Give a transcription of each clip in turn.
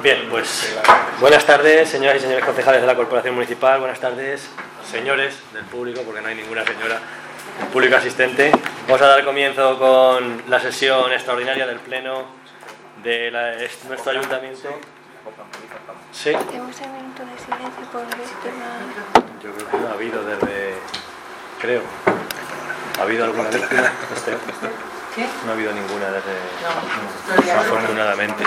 Bien, pues buenas tardes, señoras y señores concejales de la Corporación Municipal, buenas tardes, señores del público, porque no hay ninguna señora, público asistente. Vamos a dar comienzo con la sesión extraordinaria del Pleno de nuestro Ayuntamiento. Sí. Hacemos un minuto de silencio por el tema. Yo creo que no ha habido desde... Creo. ¿Ha habido alguna víctima? ¿Qué? No ha habido ninguna desde... No. Afortunadamente.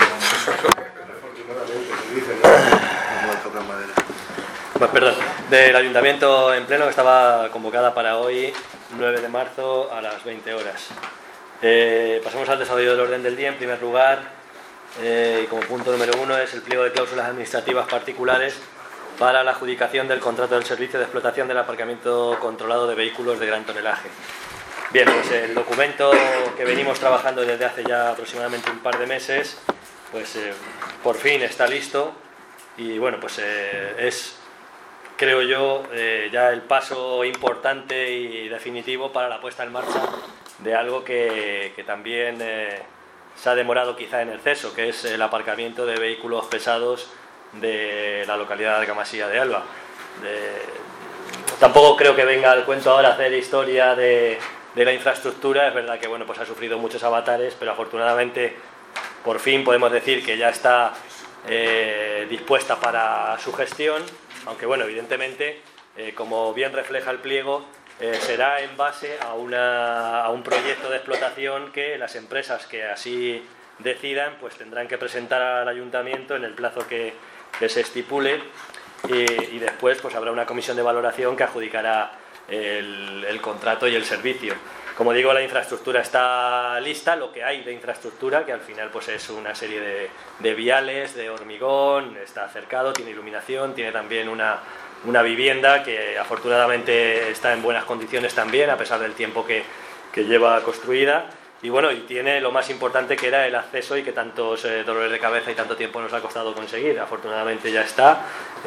Pues perdón, del Ayuntamiento en pleno, que estaba convocada para hoy, 9 de marzo a las 20 horas. Pasamos al desarrollo del orden del día. En primer lugar, y como punto número 1, es el pliego de cláusulas administrativas particulares para la adjudicación del contrato del servicio de explotación del aparcamiento controlado de vehículos de gran tonelaje. Bien, pues el documento que venimos trabajando desde hace ya aproximadamente un par de meses, pues por fin está listo y bueno, pues es, creo yo, ya el paso importante y definitivo para la puesta en marcha de algo que también se ha demorado quizá en exceso, que es el aparcamiento de vehículos pesados de la localidad de Argamasilla de Alba. Tampoco creo que venga al cuento ahora hacer historia de la infraestructura. Es verdad que bueno, pues ha sufrido muchos avatares, pero afortunadamente por fin podemos decir que ya está dispuesta para su gestión, aunque bueno, evidentemente, como bien refleja el pliego, será en base a un proyecto de explotación que las empresas que así decidan pues tendrán que presentar al ayuntamiento en el plazo que se estipule, y después pues habrá una comisión de valoración que adjudicará el contrato y el servicio. Como digo, la infraestructura está lista, lo que hay de infraestructura, que al final pues es una serie de viales, de hormigón, está cercado, tiene iluminación, tiene también una vivienda que afortunadamente está en buenas condiciones también, a pesar del tiempo que lleva construida. Y bueno, y tiene lo más importante, que era el acceso, y que tantos dolores de cabeza y tanto tiempo nos ha costado conseguir. Afortunadamente ya está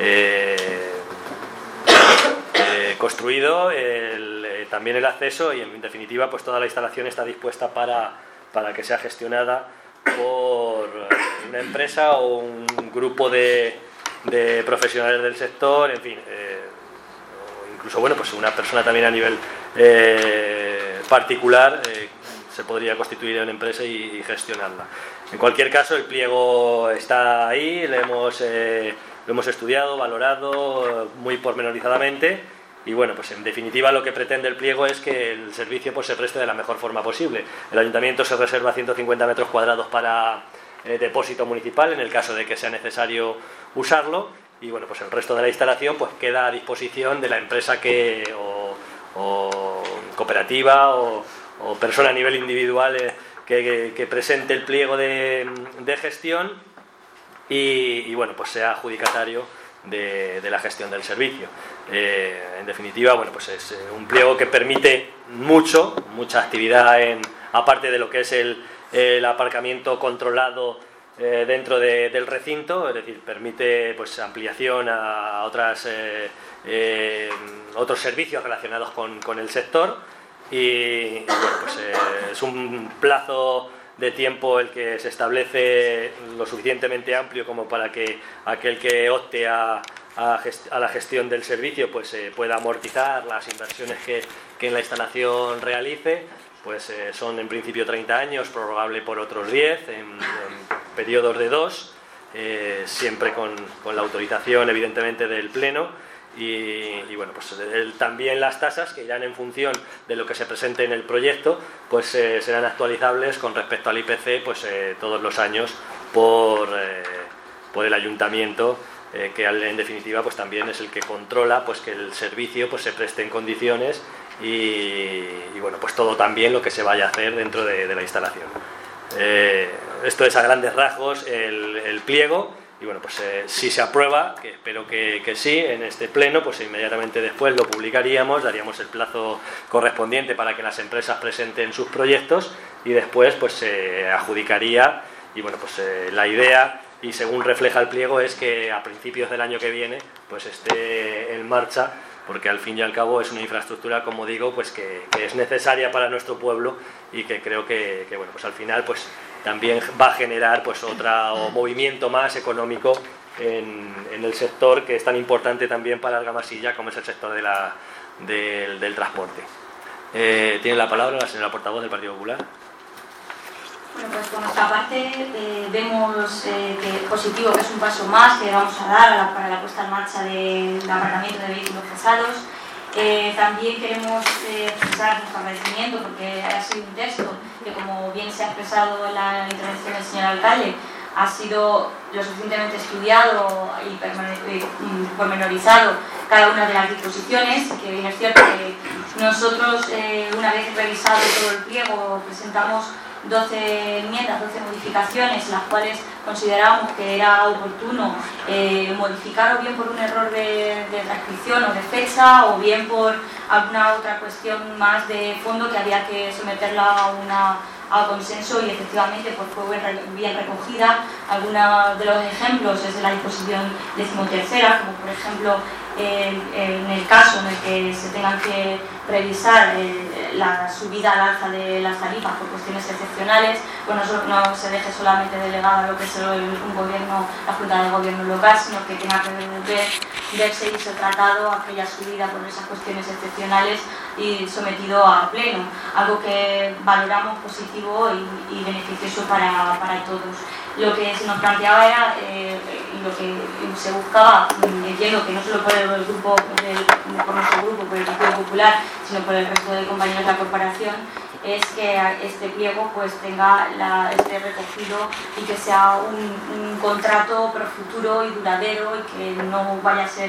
construido también el acceso, y en definitiva pues toda la instalación está dispuesta para que sea gestionada por una empresa o un grupo de profesionales del sector, en fin, o incluso bueno, pues una persona también a nivel particular se podría constituir en empresa y gestionarla. En cualquier caso, el pliego está ahí, lo hemos estudiado, valorado muy pormenorizadamente. Y bueno, pues en definitiva lo que pretende el pliego es que el servicio pues se preste de la mejor forma posible. El ayuntamiento se reserva 150 metros cuadrados para depósito municipal en el caso de que sea necesario usarlo, y bueno, pues el resto de la instalación pues queda a disposición de la empresa o cooperativa o persona a nivel individual que presente el pliego de gestión y bueno, pues sea adjudicatario de la gestión del servicio. En definitiva, bueno, pues es un pliego que permite mucha actividad aparte de lo que es el aparcamiento controlado dentro del recinto, es decir, permite pues ampliación a otros servicios relacionados con el sector, y bueno, pues es un plazo de tiempo el que se establece lo suficientemente amplio como para que aquel que opte a la gestión del servicio pues pueda amortizar las inversiones que en la instalación realice. Pues son en principio 30 años, prorrogable por otros 10 en periodos de 2, siempre con la autorización evidentemente del Pleno. Y bueno, pues también las tasas, que irán en función de lo que se presente en el proyecto, pues serán actualizables con respecto al IPC pues todos los años por el ayuntamiento, que en definitiva pues también es el que controla pues que el servicio pues se preste en condiciones y bueno, pues todo también lo que se vaya a hacer dentro de la instalación. Esto es a grandes rasgos el pliego. Y bueno, pues si se aprueba, que espero que sí, en este pleno, pues inmediatamente después lo publicaríamos, daríamos el plazo correspondiente para que las empresas presenten sus proyectos y después pues se adjudicaría. Y bueno, pues la idea, y según refleja el pliego, es que a principios del año que viene pues esté en marcha porque al fin y al cabo es una infraestructura, como digo, pues que es necesaria para nuestro pueblo y que creo que bueno, pues al final pues también va a generar pues otro movimiento más económico en el sector que es tan importante también para Argamasilla como es el sector del transporte. Tiene la palabra la señora portavoz del Partido Popular. Bueno, pues por nuestra parte vemos que positivo, que es un paso más que vamos a dar para la puesta en marcha del aparcamiento de vehículos pesados. También queremos expresar nuestro agradecimiento porque ha sido un texto que, como bien se ha expresado en la intervención del señor alcalde, ha sido lo suficientemente estudiado y pormenorizado cada una de las disposiciones, que bien es cierto que nosotros, una vez revisado todo el pliego, presentamos 12 enmiendas, 12 modificaciones, las cuales consideramos que era oportuno modificar o bien por un error de transcripción o de fecha o bien por alguna otra cuestión más de fondo que había que someterla a consenso y efectivamente pues fue bien recogida. Algunos de los ejemplos es de la disposición 13ª, como por ejemplo en el caso en el que se tengan que revisar la subida al alza de las tarifas por cuestiones excepcionales, pues no se deje solamente delegado a lo que es un gobierno, la Junta de Gobierno local, sino que tenga que verse y ser tratado aquella subida por esas cuestiones excepcionales y sometido a pleno, algo que valoramos positivo y beneficioso para todos. Lo que se nos planteaba era, y lo que se buscaba, entiendo que no solo por el grupo, por nuestro grupo, por el Partido Popular, sino por el resto de compañeros de la corporación, es que este pliego pues esté recogido y que sea un contrato pro futuro y duradero y que no vaya a ser,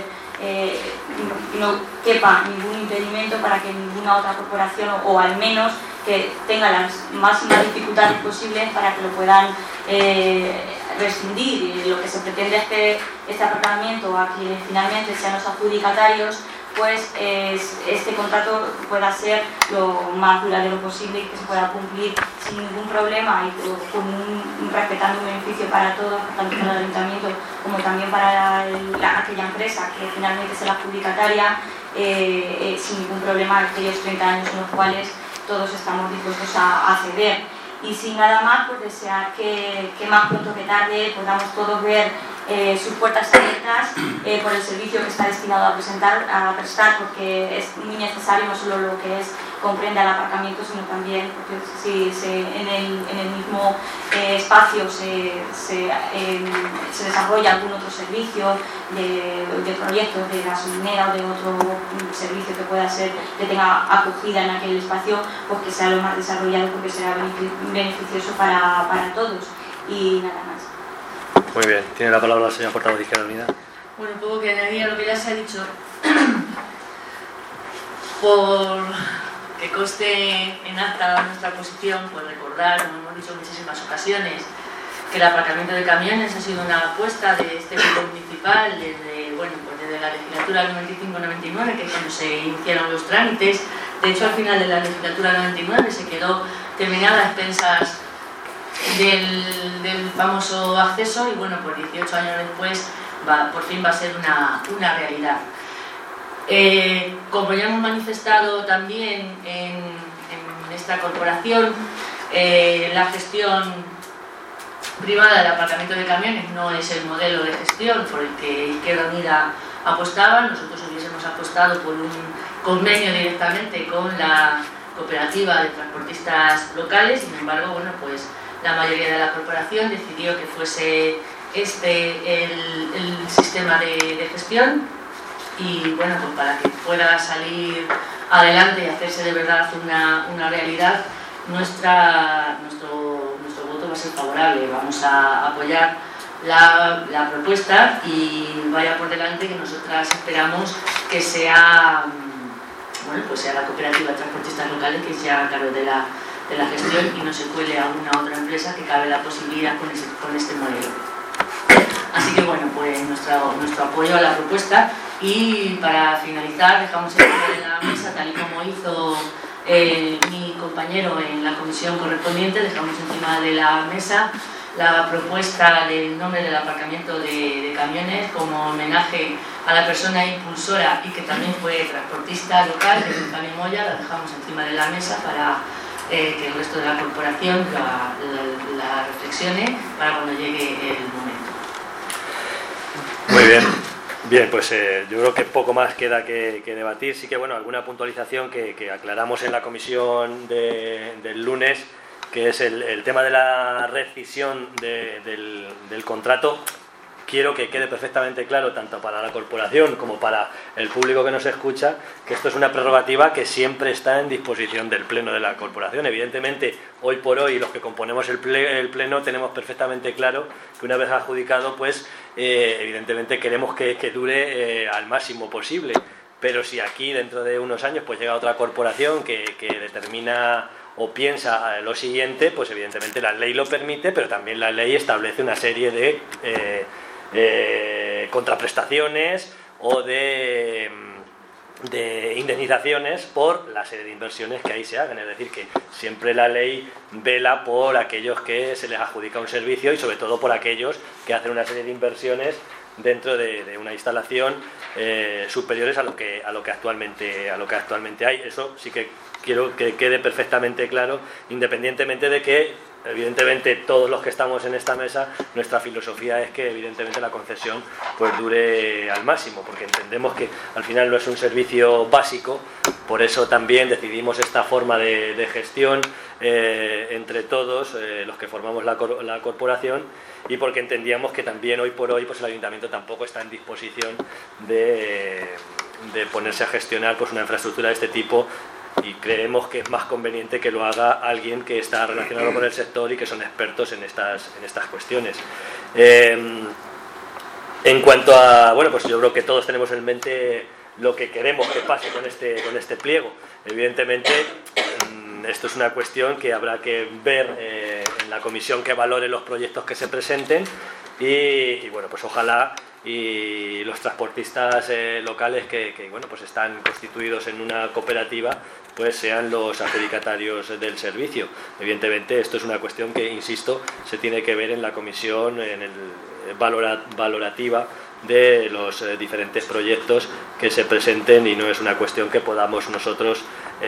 no quepa ningún impedimento para que ninguna otra corporación o al menos que tenga las máximas dificultades posibles para que lo puedan rescindir. Y lo que se pretende es que este aparcamiento a quienes finalmente sean los adjudicatarios, pues este contrato pueda ser lo más duradero posible y que se pueda cumplir sin ningún problema y respetando un beneficio para todos, tanto para el ayuntamiento como también para aquella empresa que finalmente es la adjudicataria, sin ningún problema aquellos 30 años en los cuales todos estamos dispuestos a ceder. Y sin nada más, pues desear que más pronto que tarde podamos todos ver sus puertas abiertas por el servicio que está destinado a prestar, porque es muy necesario no solo lo que comprende al aparcamiento, sino también porque si en el mismo espacio se desarrolla algún otro servicio de proyectos de gasolinera o de otro servicio que pueda ser, que tenga acogida en aquel espacio, pues que sea lo más desarrollado porque será beneficioso para todos. Y nada más. Muy bien, tiene la palabra la señora portavoz de Izquierda Unida. Bueno, poco que añadir a lo que ya se ha dicho. Por que conste en acta nuestra posición, pues recordar, como hemos dicho en muchísimas ocasiones, que el aparcamiento de camiones ha sido una apuesta de este grupo municipal desde la legislatura 95-99, que es cuando se iniciaron los trámites. De hecho, al final de la legislatura 99 se quedó terminada a expensas del famoso acceso y bueno, pues 18 años después por fin va a ser una realidad. Como ya hemos manifestado también en esta corporación, la gestión privada del aparcamiento de camiones no es el modelo de gestión por el que Izquierda Unida apostaba. Nosotros hubiésemos apostado por un convenio directamente con la cooperativa de transportistas locales. Sin embargo, bueno, pues la mayoría de la corporación decidió que fuese el sistema de gestión y bueno, pues para que pueda salir adelante y hacerse de verdad una realidad, nuestro voto va a ser favorable. Vamos a apoyar la propuesta y vaya por delante que nosotras esperamos que sea, bueno, pues sea la cooperativa de transportistas locales que se haga cargo de la gestión y no se cuele a una otra empresa que cabe la posibilidad con este modelo. Así que bueno, pues nuestro apoyo a la propuesta. Y para finalizar, dejamos encima de la mesa, tal y como hizo mi compañero en la comisión correspondiente, dejamos encima de la mesa la propuesta del nombre del aparcamiento de camiones como homenaje a la persona impulsora y que también fue transportista local, que es Fanny Moya, la dejamos encima de la mesa para que el resto de la corporación la reflexione para cuando llegue el momento. Muy bien. Bien, pues yo creo que poco más queda que debatir. Sí que, bueno, alguna puntualización que aclaramos en la comisión del lunes, que es el tema de la rescisión del contrato. Quiero que quede perfectamente claro, tanto para la corporación como para el público que nos escucha, que esto es una prerrogativa que siempre está en disposición del Pleno de la corporación. Evidentemente, hoy por hoy, los que componemos el Pleno tenemos perfectamente claro que una vez adjudicado, pues evidentemente queremos que dure al máximo posible. Pero si aquí, dentro de unos años, pues llega otra corporación que determina o piensa lo siguiente, pues evidentemente la ley lo permite, pero también la ley establece una serie de contraprestaciones o de indemnizaciones por la serie de inversiones que ahí se hagan. Es decir, que siempre la ley vela por aquellos que se les adjudica un servicio y sobre todo por aquellos que hacen una serie de inversiones dentro de una instalación superiores a lo que actualmente hay. Eso sí que quiero que quede perfectamente claro, independientemente de que evidentemente todos los que estamos en esta mesa, nuestra filosofía es que evidentemente la concesión pues dure al máximo, porque entendemos que al final no es un servicio básico. Por eso también decidimos esta forma de gestión entre todos los que formamos la corporación, y porque entendíamos que también hoy por hoy pues el ayuntamiento tampoco está en disposición de ponerse a gestionar pues una infraestructura de este tipo, y creemos que es más conveniente que lo haga alguien que está relacionado con el sector y que son expertos en estas cuestiones. En cuanto a, bueno, pues yo creo que todos tenemos en mente lo que queremos que pase con este pliego. Evidentemente, esto es una cuestión que habrá que ver en la comisión que valore los proyectos que se presenten, y bueno, pues ojalá y los transportistas locales que bueno, pues están constituidos en una cooperativa pues sean los adjudicatarios del servicio. Evidentemente esto es una cuestión que, insisto, se tiene que ver en la comisión, en el valorativa de los diferentes proyectos que se presenten, y no es una cuestión que podamos nosotros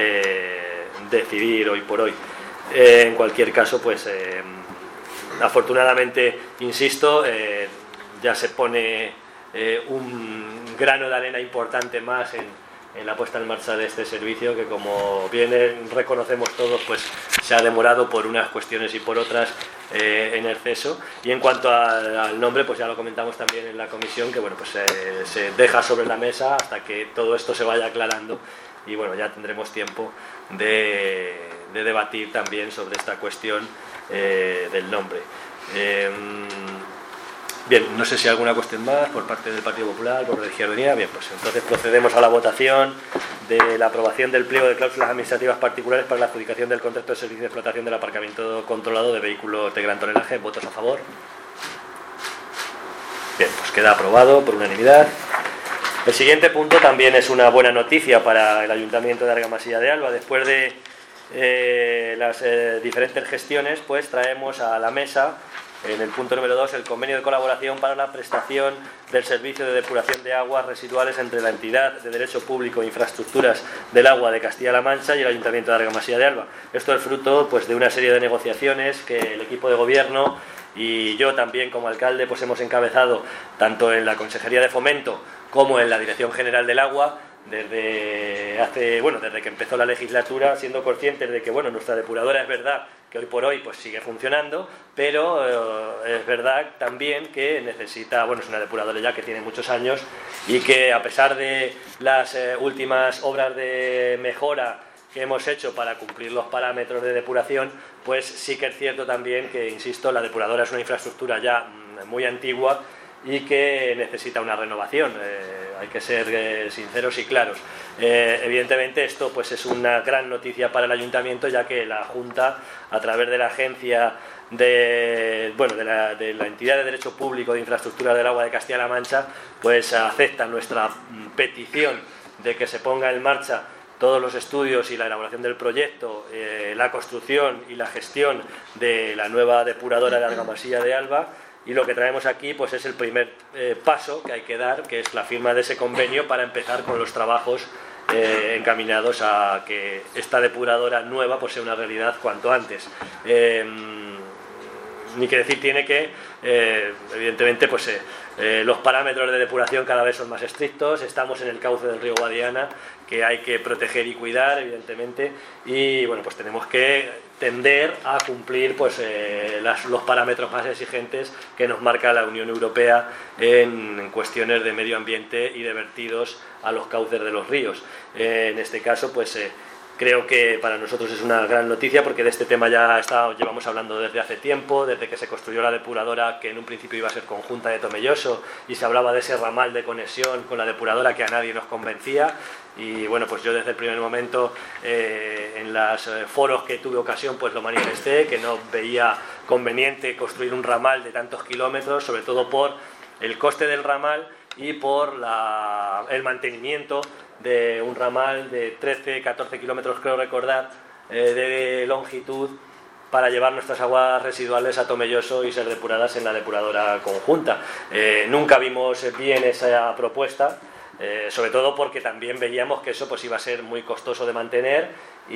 decidir hoy por hoy. En cualquier caso, pues afortunadamente, insisto, ya se pone un grano de arena importante más en la puesta en marcha de este servicio, que, como bien reconocemos todos, pues se ha demorado por unas cuestiones y por otras en exceso. Y en cuanto al nombre, pues ya lo comentamos también en la comisión, que bueno, pues se deja sobre la mesa hasta que todo esto se vaya aclarando, y bueno, ya tendremos tiempo de debatir también sobre esta cuestión del nombre. Bien, no sé si hay alguna cuestión más por parte del Partido Popular, por la Izquierda Unida. Bien, pues entonces procedemos a la votación de la aprobación del pliego de cláusulas administrativas particulares para la adjudicación del contrato de servicio de explotación del aparcamiento controlado de vehículos de gran tonelaje. ¿Votos a favor? Bien, pues queda aprobado por unanimidad. El siguiente punto también es una buena noticia para el Ayuntamiento de Argamasilla de Alba. Después de las diferentes gestiones, pues traemos a la mesa, en el punto número 2, el convenio de colaboración para la prestación del servicio de depuración de aguas residuales entre la entidad de derecho público e infraestructuras del agua de Castilla-La Mancha y el Ayuntamiento de Argamasilla de Alba. Esto es fruto pues de una serie de negociaciones que el equipo de gobierno y yo también como alcalde pues hemos encabezado tanto en la Consejería de Fomento como en la Dirección General del Agua desde que empezó la legislatura, siendo conscientes de que bueno, nuestra depuradora es verdad que hoy por hoy pues sigue funcionando, pero es verdad también que necesita, bueno, es una depuradora ya que tiene muchos años, y que a pesar de las últimas obras de mejora que hemos hecho para cumplir los parámetros de depuración, pues sí que es cierto también que, insisto, la depuradora es una infraestructura ya muy antigua y que necesita una renovación. Hay que ser sinceros y claros. Evidentemente esto pues es una gran noticia para el ayuntamiento, ya que la Junta, a través de la agencia de la entidad de derecho público de infraestructura del agua de Castilla-La Mancha, pues acepta nuestra petición de que se ponga en marcha todos los estudios y la elaboración del proyecto, la construcción y la gestión de la nueva depuradora de Argamasilla de Alba. y lo que traemos aquí pues es el primer paso que hay que dar, que es la firma de ese convenio para empezar con los trabajos encaminados a que esta depuradora nueva pues sea una realidad cuanto antes. Ni que decir tiene que, evidentemente, pues los parámetros de depuración cada vez son más estrictos. Estamos en el cauce del río Guadiana, que hay que proteger y cuidar, evidentemente, y bueno, pues tenemos que tender a cumplir pues los parámetros más exigentes que nos marca la Unión Europea en cuestiones de medio ambiente y de vertidos a los cauces de los ríos. En este caso, pues creo que para nosotros es una gran noticia, porque de este tema ya llevamos hablando desde hace tiempo, desde que se construyó la depuradora, que en un principio iba a ser conjunta de Tomelloso, y se hablaba de ese ramal de conexión con la depuradora que a nadie nos convencía. Y bueno, pues yo desde el primer momento en los foros que tuve ocasión pues lo manifesté, que no veía conveniente construir un ramal de tantos kilómetros, sobre todo por el coste del ramal y por el mantenimiento de un ramal de 13-14 kilómetros, creo recordar, de longitud, para llevar nuestras aguas residuales a Tomelloso y ser depuradas en la depuradora conjunta. Nunca vimos bien esa propuesta, sobre todo porque también veíamos que eso pues iba a ser muy costoso de mantener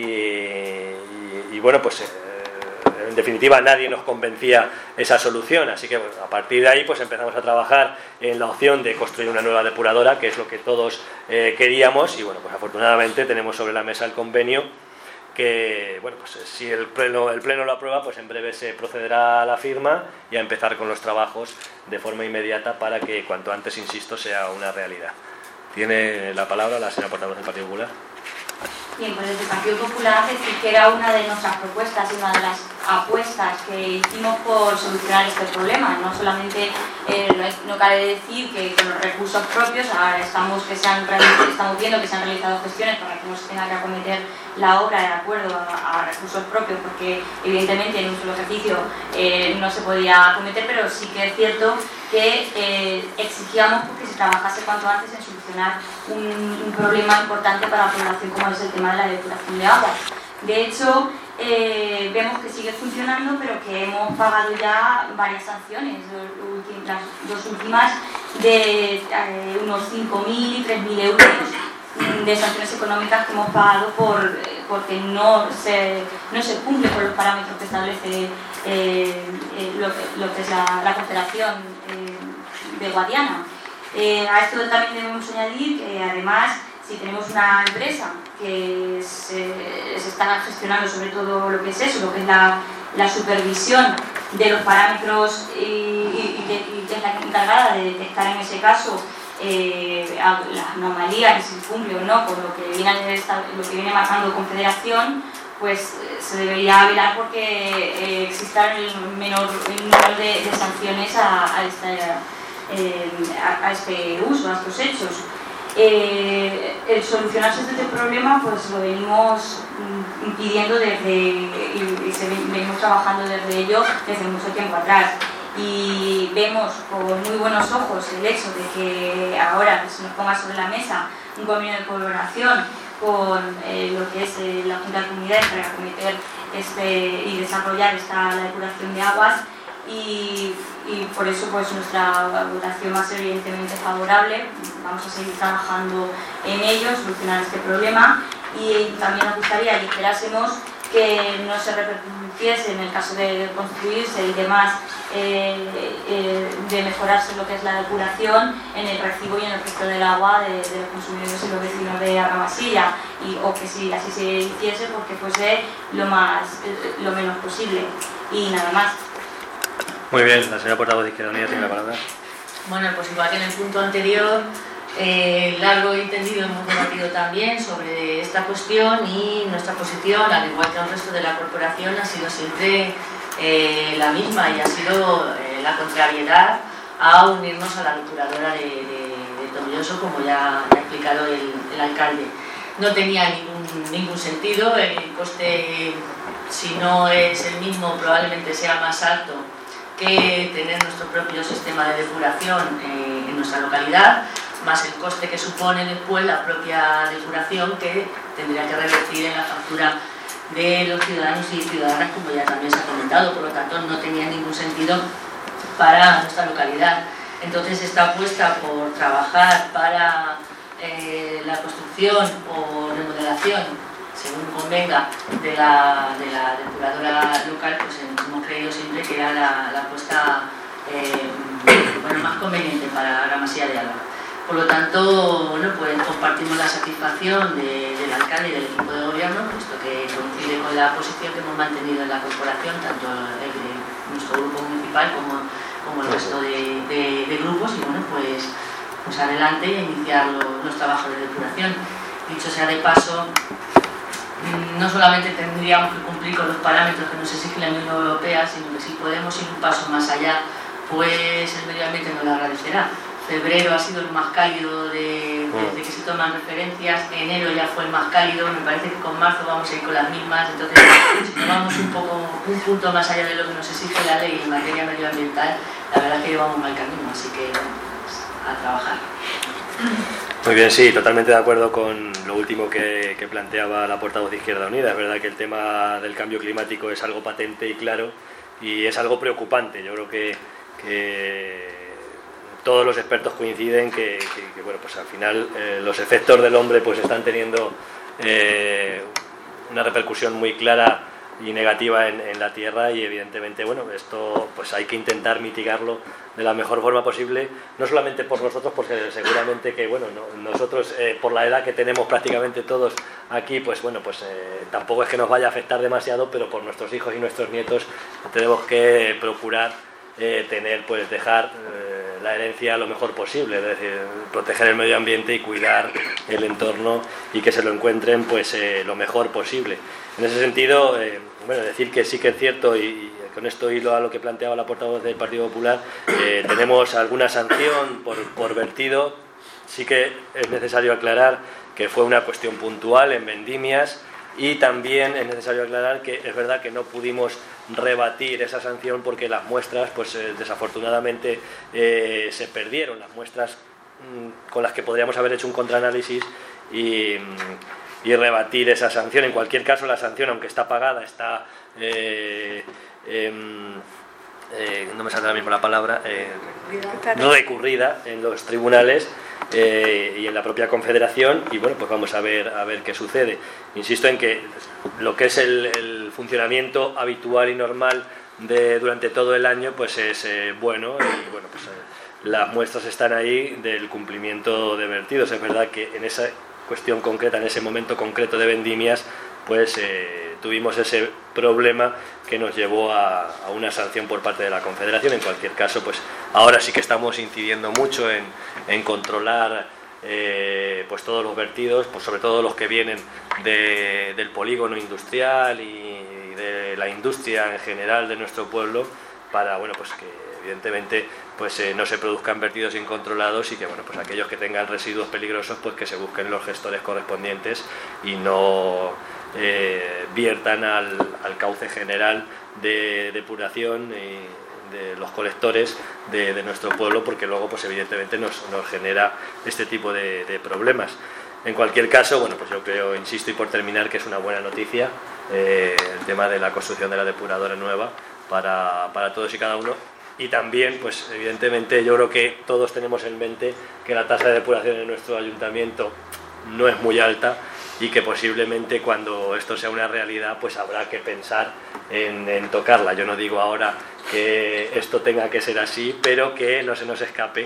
y bueno, pues en definitiva a nadie nos convencía esa solución, así que bueno, a partir de ahí pues empezamos a trabajar en la opción de construir una nueva depuradora, que es lo que todos queríamos, y bueno, pues afortunadamente tenemos sobre la mesa el convenio que, bueno, pues si el pleno lo aprueba, pues en breve se procederá a la firma y a empezar con los trabajos de forma inmediata para que cuanto antes, insisto, sea una realidad. Tiene la palabra la señora portavoz del Partido Popular. Bien, pues desde el Partido Popular decir que era una de nuestras propuestas y una de las apuestas que hicimos por solucionar este problema. No solamente, no cabe decir que con los recursos propios, ahora estamos viendo que se han realizado gestiones para que no se tenga que acometer la obra de acuerdo a recursos propios, porque evidentemente en un solo ejercicio no se podía acometer, pero sí que es cierto que exigíamos que se trabajase cuanto antes en solucionar un problema importante para la población, como es el tema de la depuración de aguas. De hecho, vemos que sigue funcionando, pero que hemos pagado ya varias sanciones, las dos últimas de unos 5.000 y 3.000 euros de sanciones económicas que hemos pagado porque no se cumple con los parámetros que establece lo que es la Confederación de Guadiana. A esto también debemos añadir que además, si tenemos una empresa que se está gestionando sobre todo lo que es eso, lo que es la supervisión de los parámetros y que es la encargada de detectar en ese caso las anomalías, que si cumple o no con lo que viene marcando Confederación, pues se debería velar porque exista el menor número de sanciones a este uso, a estos hechos. El solucionarse este problema pues lo venimos pidiendo y venimos trabajando desde ello desde mucho tiempo atrás, y vemos con muy buenos ojos el hecho de que ahora se nos ponga sobre la mesa un convenio de colaboración con lo que es la Junta de Comunidades para acometer y desarrollar la depuración de aguas, y por eso pues nuestra votación va a ser evidentemente favorable. Vamos a seguir trabajando en ello, solucionar este problema, y también nos gustaría que esperásemos que no se repercutiese en el caso de construirse y demás, de mejorarse lo que es la depuración en el recibo y en el precio del agua de los consumidores y los vecinos de Argamasilla, o que si así se hiciese, porque fuese lo menos posible, y nada más. Muy bien, la señora portavoz de Izquierda Unida tiene la palabra. Bueno, pues igual que en el punto anterior, largo y tendido hemos debatido también sobre esta cuestión, y nuestra posición, al igual que el resto de la corporación, ha sido siempre la misma, y ha sido la contrariedad a unirnos a la depuradora de Tomelloso, como ya ha explicado el alcalde. No tenía ningún sentido, el coste, si no es el mismo, probablemente sea más alto que tener nuestro propio sistema de depuración en nuestra localidad, más el coste que supone después la propia depuración, que tendría que revertir en la factura de los ciudadanos y ciudadanas, como ya también se ha comentado. Por lo tanto, no tenía ningún sentido para nuestra localidad. Entonces esta apuesta por trabajar para la construcción o remodelación, según convenga, de la depuradora local, pues hemos creído siempre que era la apuesta más conveniente para la Masía de Alba. Por lo tanto, bueno, pues compartimos la satisfacción del alcalde y del equipo de gobierno, puesto que coincide con la posición que hemos mantenido en la corporación, tanto nuestro grupo municipal como el resto de grupos, y bueno, pues adelante y iniciar los trabajos de depuración. Dicho sea de paso, no solamente tendríamos que cumplir con los parámetros que nos exige la Unión Europea, sino que si podemos ir un paso más allá, pues el medio ambiente nos lo agradecerá. Febrero ha sido el más cálido desde que se toman referencias, enero ya fue el más cálido, me parece que con marzo vamos a ir con las mismas, entonces si nos vamos un punto más allá de lo que nos exige la ley en materia medioambiental, la verdad es que llevamos mal camino, así que pues, a trabajar. Muy bien, sí, totalmente de acuerdo con lo último que planteaba la portavoz de Izquierda Unida. Es verdad que el tema del cambio climático es algo patente y claro, y es algo preocupante. Yo creo que todos los expertos coinciden que bueno, pues al final los efectos del hombre pues están teniendo una repercusión muy clara y negativa en la Tierra, y evidentemente bueno, esto pues hay que intentar mitigarlo de la mejor forma posible, no solamente por nosotros, porque seguramente que bueno, nosotros por la edad que tenemos prácticamente todos aquí, pues bueno, pues tampoco es que nos vaya a afectar demasiado, pero por nuestros hijos y nuestros nietos tenemos que procurar dejar la herencia lo mejor posible, es decir, proteger el medio ambiente y cuidar el entorno y que se lo encuentren pues lo mejor posible. En ese sentido, bueno, decir que sí que es cierto, y con esto hilo a lo que planteaba la portavoz del Partido Popular, tenemos alguna sanción por vertido. Sí que es necesario aclarar que fue una cuestión puntual en vendimias, y también es necesario aclarar que es verdad que no pudimos rebatir esa sanción porque las muestras, pues desafortunadamente se perdieron, las muestras con las que podríamos haber hecho un contraanálisis y rebatir esa sanción. En cualquier caso, la sanción, aunque está pagada, está no me sale ahora mismo la palabra, recurrida en los tribunales y en la propia Confederación, y bueno, pues vamos a ver qué sucede. Insisto en que lo que es el funcionamiento habitual y normal durante todo el año pues es bueno, y bueno, pues las muestras están ahí del cumplimiento de vertidos. Es verdad que en esa cuestión concreta, en ese momento concreto de vendimias, pues tuvimos ese problema que nos llevó a una sanción por parte de la Confederación. En cualquier caso, pues ahora sí que estamos incidiendo mucho en controlar pues todos los vertidos, pues sobre todo los que vienen del polígono industrial y de la industria en general de nuestro pueblo, para bueno, pues que evidentemente pues no se produzcan vertidos incontrolados, y que bueno, pues aquellos que tengan residuos peligrosos pues que se busquen los gestores correspondientes y no viertan al cauce general de depuración y de los colectores de nuestro pueblo, porque luego pues evidentemente nos genera este tipo de problemas. En cualquier caso, bueno, pues yo creo, insisto, y por terminar, que es una buena noticia el tema de la construcción de la depuradora nueva para todos y cada uno. Y también, pues evidentemente, yo creo que todos tenemos en mente que la tasa de depuración en nuestro ayuntamiento no es muy alta, y que posiblemente cuando esto sea una realidad pues habrá que pensar en tocarla. Yo no digo ahora que esto tenga que ser así, pero que no se nos escape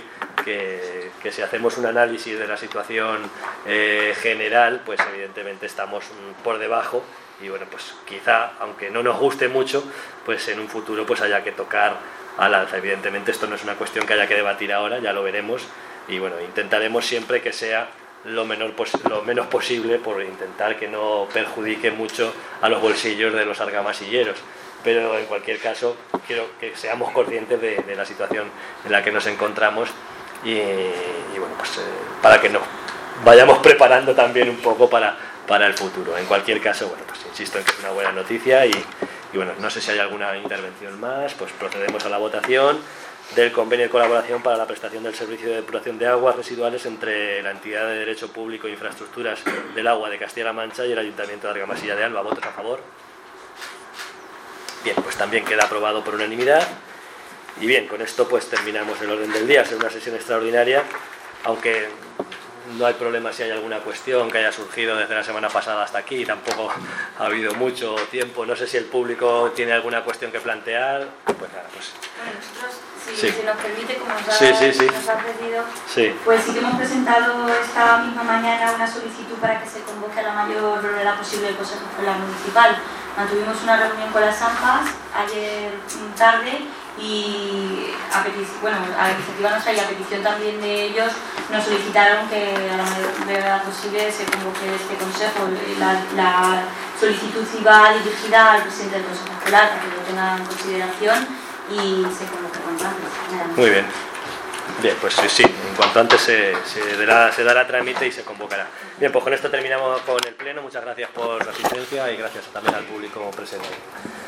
que si hacemos un análisis de la situación general, pues evidentemente estamos por debajo, y bueno, pues quizá, aunque no nos guste mucho, pues en un futuro pues haya que tocar al alza. Evidentemente esto no es una cuestión que haya que debatir ahora, ya lo veremos, y bueno, intentaremos siempre que sea lo menos posible, por intentar que no perjudique mucho a los bolsillos de los argamasilleros. Pero en cualquier caso quiero que seamos conscientes de la situación en la que nos encontramos, y bueno, pues para que nos vayamos preparando también un poco para el futuro. En cualquier caso, bueno, pues insisto en que es una buena noticia, y bueno, no sé si hay alguna intervención más, pues procedemos a la votación del convenio de colaboración para la prestación del servicio de depuración de aguas residuales entre la entidad de Derecho Público e Infraestructuras del Agua de Castilla-La Mancha y el Ayuntamiento de Argamasilla de Alba. ¿Votos a favor? Bien, pues también queda aprobado por unanimidad. Y bien, con esto pues terminamos el orden del día. Es una sesión extraordinaria, aunque no hay problema si hay alguna cuestión que haya surgido desde la semana pasada hasta aquí. Tampoco ha habido mucho tiempo. No sé si el público tiene alguna cuestión que plantear. Pues nada, pues... Bueno, nosotros, si Sí. se nos permite, como nos Sí. ha pedido, Sí. pues sí que hemos presentado esta misma mañana una solicitud para que se convoque a la mayor brevedad posible el Consejo Escolar Municipal. Mantuvimos una reunión con las AMPAs ayer tarde y a iniciativa nuestra y a petición también de ellos nos solicitaron que a la mayor brevedad posible se convoque este consejo. La solicitud iba dirigida al presidente del Consejo Escolar para que lo tenga en consideración y se convoque cuanto antes. Muy bien. Bien, pues sí, en cuanto antes se dará trámite y se convocará. Bien, pues con esto terminamos con el pleno. Muchas gracias por su asistencia y gracias también al público presente.